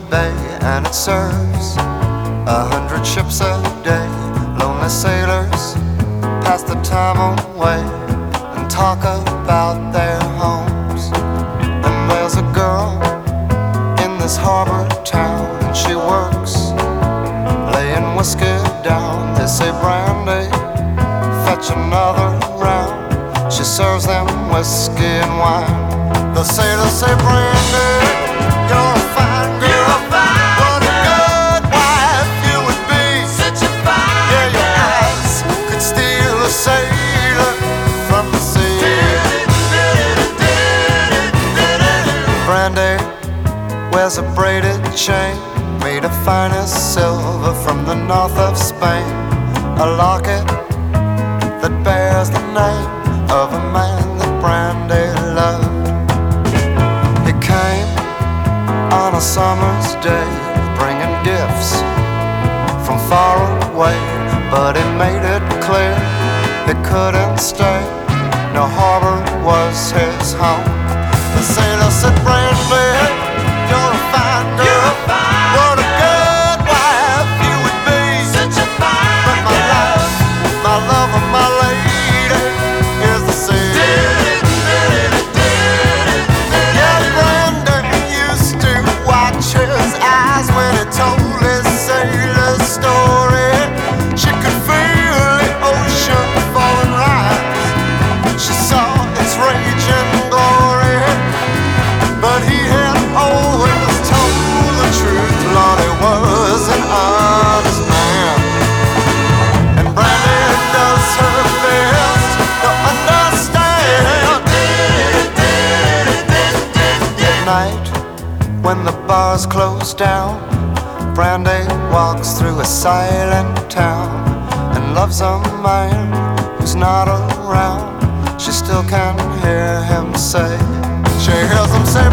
bay, and it serves 100 ships a day. Lonely sailors pass the time away and talk about their homes. And there's a girl in this harbor town, and she works laying whiskey down. They say, "Brandy, fetch another round." She serves them whiskey and wine. The sailors say, "Brandy, you're a fine girl. What a good wife you would be. Such a fine Yeah, your eyes could steal a sailor from the sea." Brandy wears a braided chain made of finest silver from the north of Spain, a locket that bears the name of a man that Brandy loved. He came on a summer's day, bringing gifts from far away, but he made it clear he couldn't stay. No harbor was his home. The sailor said, "Brandy, you're a fine girl. What a good wife you would be. Such a fine But my life, my love, and my lady is the sea." Yeah, Brandy used to watch his eyes when he told his sailor story. She could feel the ocean fall and rise. She saw its raging glory, but he had always told the truth. Lord, he was an honest man, and Brandy does her best to understand. At night, when the bars close down, Brandy walks through a silent town and loves a man who's not around. She still can hear him say, she hears him say,